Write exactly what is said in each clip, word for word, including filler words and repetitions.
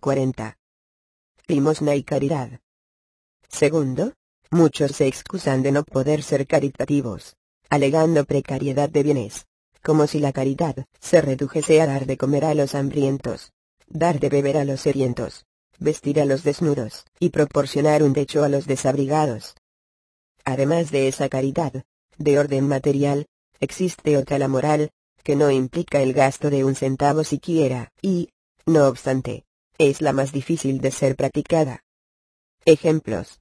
cuarenta. Limosna y caridad. Segundo, muchos se excusan de no poder ser caritativos, alegando precariedad de bienes, como si la caridad se redujese a dar de comer a los hambrientos, dar de beber a los sedientos, vestir a los desnudos, y proporcionar un techo a los desabrigados. Además de esa caridad, de orden material, existe otra, la moral, que no implica el gasto de un centavo siquiera, y, no obstante, es la más difícil de ser practicada. Ejemplos.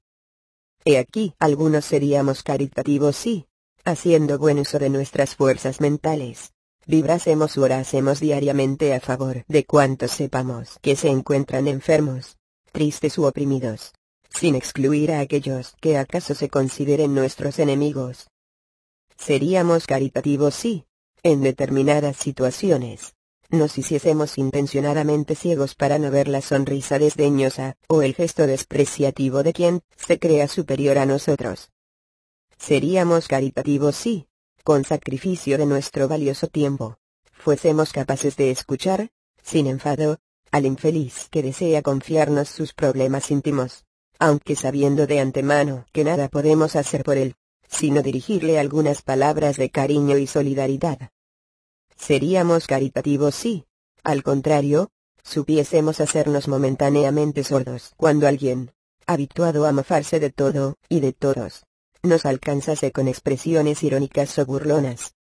He aquí algunos: seríamos caritativos si, haciendo buen uso de nuestras fuerzas mentales, vibrásemos u orásemos diariamente a favor de cuantos sepamos que se encuentran enfermos, tristes u oprimidos, sin excluir a aquellos que acaso se consideren nuestros enemigos. Seríamos caritativos si, en determinadas situaciones, nos hiciésemos intencionadamente ciegos para no ver la sonrisa desdeñosa o el gesto despreciativo de quien se crea superior a nosotros. Seríamos caritativos si, con sacrificio de nuestro valioso tiempo, fuésemos capaces de escuchar, sin enfado, al infeliz que desea confiarnos sus problemas íntimos, aunque sabiendo de antemano que nada podemos hacer por él, sino dirigirle algunas palabras de cariño y solidaridad. Seríamos caritativos si, al contrario, supiésemos hacernos momentáneamente sordos cuando alguien, habituado a mofarse de todo y de todos, nos alcanzase con expresiones irónicas o burlonas.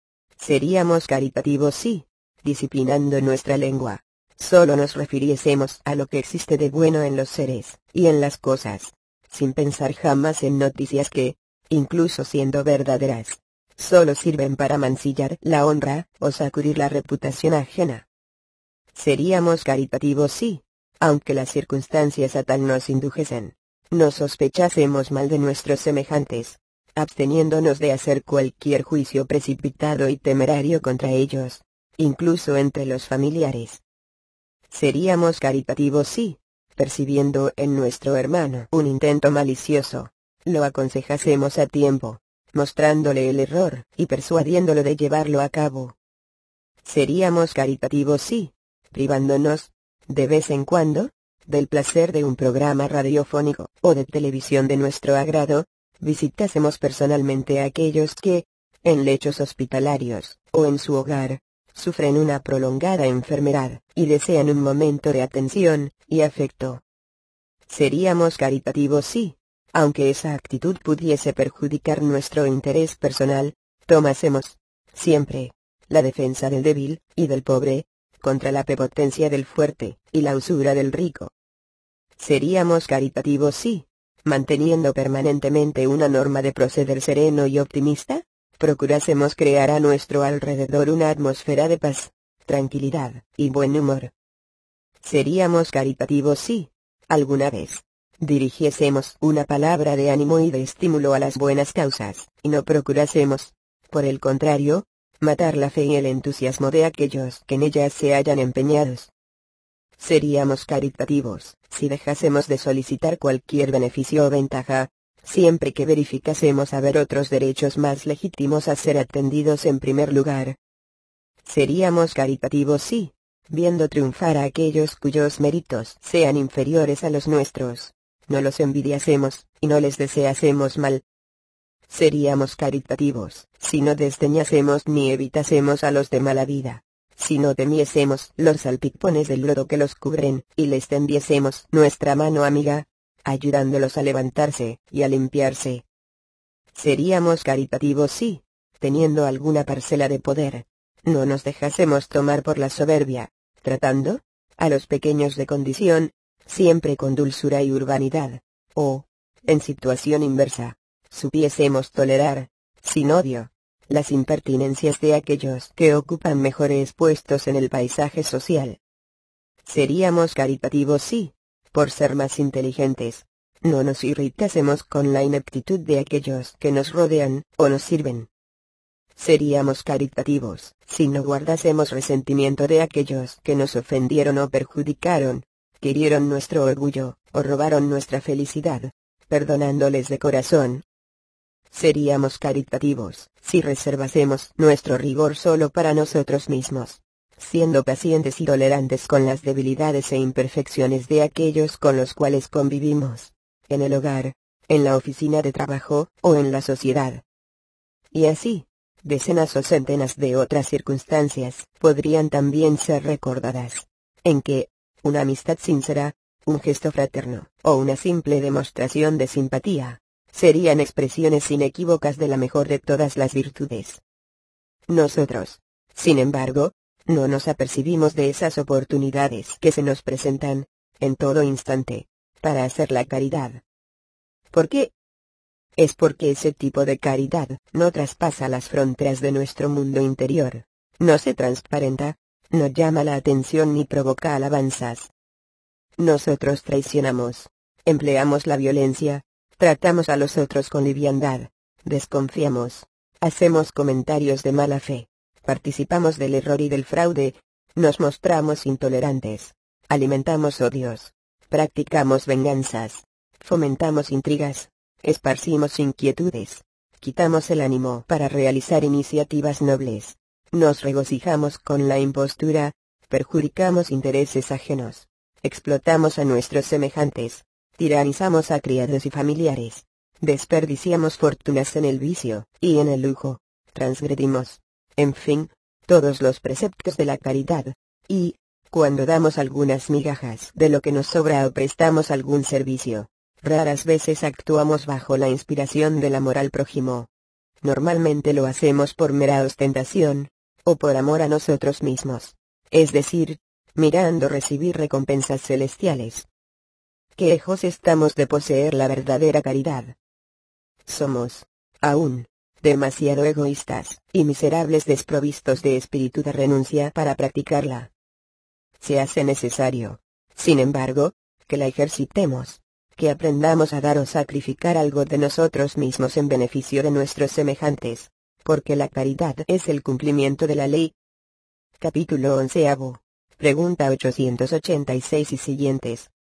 Seríamos caritativos si, disciplinando nuestra lengua, solo nos refiriésemos a lo que existe de bueno en los seres y en las cosas, sin pensar jamás en noticias que, incluso siendo verdaderas, solo sirven para mancillar la honra o sacudir la reputación ajena. Seríamos caritativos si, aunque las circunstancias a tal nos indujesen, no sospechásemos mal de nuestros semejantes, absteniéndonos de hacer cualquier juicio precipitado y temerario contra ellos, incluso entre los familiares. Seríamos caritativos si, percibiendo en nuestro hermano un intento malicioso, lo aconsejásemos a tiempo, mostrándole el error y persuadiéndolo de llevarlo a cabo. Seríamos caritativos si, privándonos, de vez en cuando, del placer de un programa radiofónico o de televisión de nuestro agrado, visitásemos personalmente a aquellos que, en lechos hospitalarios, o en su hogar, sufren una prolongada enfermedad, y desean un momento de atención y afecto. Seríamos caritativos si, aunque esa actitud pudiese perjudicar nuestro interés personal, tomásemos, siempre, la defensa del débil y del pobre, contra la prepotencia del fuerte y la usura del rico. Seríamos caritativos si, manteniendo permanentemente una norma de proceder sereno y optimista, procurásemos crear a nuestro alrededor una atmósfera de paz, tranquilidad y buen humor. Seríamos caritativos si, alguna vez, dirigiésemos una palabra de ánimo y de estímulo a las buenas causas, y no procurásemos, por el contrario, matar la fe y el entusiasmo de aquellos que en ellas se hallan empeñados. Seríamos caritativos si dejásemos de solicitar cualquier beneficio o ventaja, siempre que verificásemos haber otros derechos más legítimos a ser atendidos en primer lugar. Seríamos caritativos si, viendo triunfar a aquellos cuyos méritos sean inferiores a los nuestros, no los envidiásemos, y no les deseásemos mal. Seríamos caritativos si no desdeñásemos ni evitásemos a los de mala vida, si no temiésemos los salpicones del lodo que los cubren, y les tendiésemos nuestra mano amiga, ayudándolos a levantarse y a limpiarse. Seríamos caritativos si, teniendo alguna parcela de poder, no nos dejásemos tomar por la soberbia, tratando, a los pequeños de condición, siempre con dulzura y urbanidad, o, en situación inversa, supiésemos tolerar, sin odio, las impertinencias de aquellos que ocupan mejores puestos en el paisaje social. Seríamos caritativos si, por ser más inteligentes, no nos irritásemos con la ineptitud de aquellos que nos rodean o nos sirven. Seríamos caritativos si no guardásemos resentimiento de aquellos que nos ofendieron o perjudicaron, que hirieron nuestro orgullo, o robaron nuestra felicidad, perdonándoles de corazón. Seríamos caritativos si reservásemos nuestro rigor solo para nosotros mismos, siendo pacientes y tolerantes con las debilidades e imperfecciones de aquellos con los cuales convivimos, en el hogar, en la oficina de trabajo o en la sociedad. Y así, decenas o centenas de otras circunstancias podrían también ser recordadas, en que, una amistad sincera, un gesto fraterno, o una simple demostración de simpatía, serían expresiones inequívocas de la mejor de todas las virtudes. Nosotros, sin embargo, no nos apercibimos de esas oportunidades que se nos presentan, en todo instante, para hacer la caridad. ¿Por qué? Es porque ese tipo de caridad no traspasa las fronteras de nuestro mundo interior, no se transparenta, no llama la atención ni provoca alabanzas. Nosotros traicionamos, empleamos la violencia, tratamos a los otros con liviandad, desconfiamos, hacemos comentarios de mala fe, participamos del error y del fraude, nos mostramos intolerantes, alimentamos odios, practicamos venganzas, fomentamos intrigas, esparcimos inquietudes, quitamos el ánimo para realizar iniciativas nobles, nos regocijamos con la impostura, perjudicamos intereses ajenos, explotamos a nuestros semejantes, tiranizamos a criados y familiares, desperdiciamos fortunas en el vicio y en el lujo, transgredimos, en fin, todos los preceptos de la caridad, y, cuando damos algunas migajas de lo que nos sobra o prestamos algún servicio, raras veces actuamos bajo la inspiración de la moral prójimo. Normalmente lo hacemos por mera ostentación, o por amor a nosotros mismos, es decir, mirando recibir recompensas celestiales. Qué lejos estamos de poseer la verdadera caridad. Somos, aún, demasiado egoístas y miserables desprovistos de espíritu de renuncia para practicarla. Se hace necesario, sin embargo, que la ejercitemos, que aprendamos a dar o sacrificar algo de nosotros mismos en beneficio de nuestros semejantes, porque la caridad es el cumplimiento de la ley. Capítulo onceavo. Pregunta ochocientos ochenta y seis y siguientes.